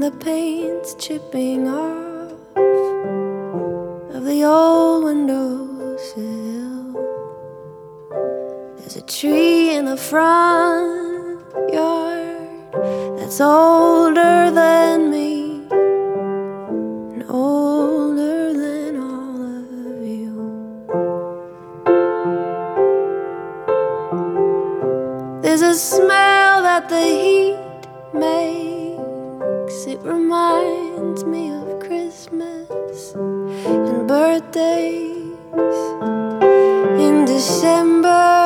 the paint's chipping off of the old windowsill. There's a tree in the front yard that's older than me and older than all of you. There's a smell that the heat makes. It reminds me of Christmas and birthdays in December.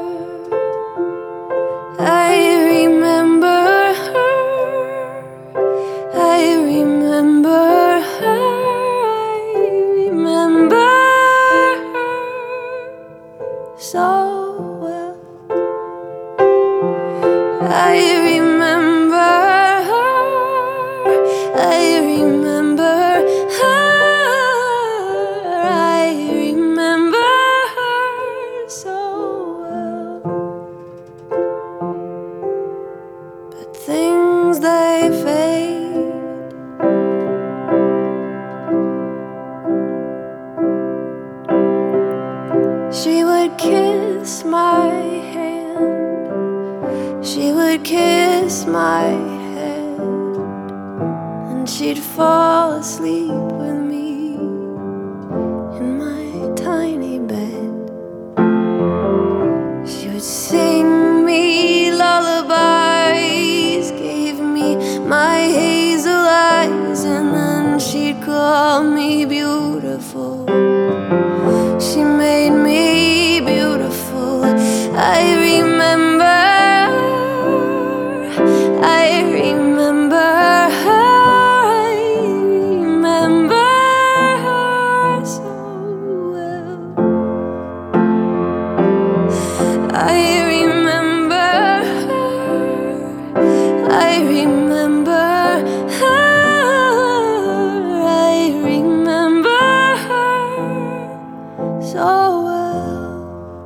I remember her, I remember her, I remember her so well. I remember her, I remember her, I remember her so well. But things they fade. She would kiss my hand, she would kiss my head, and she'd fall asleep with me in my tiny bed. She would sing me lullabies, gave me my hazel eyes, and then she'd call me beautiful. She made me beautiful. I remember, I remember her, I remember her so well. I remember her, I remember her, I remember her so well.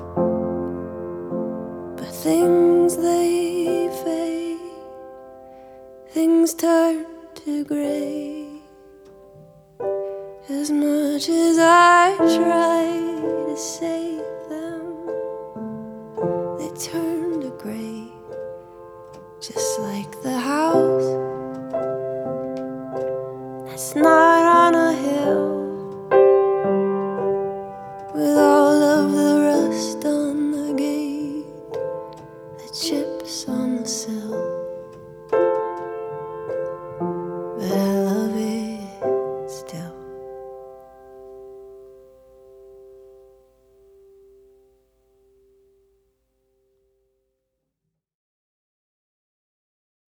But things they fade, things turn to gray. As much as I try to save them, they turn to gray, just like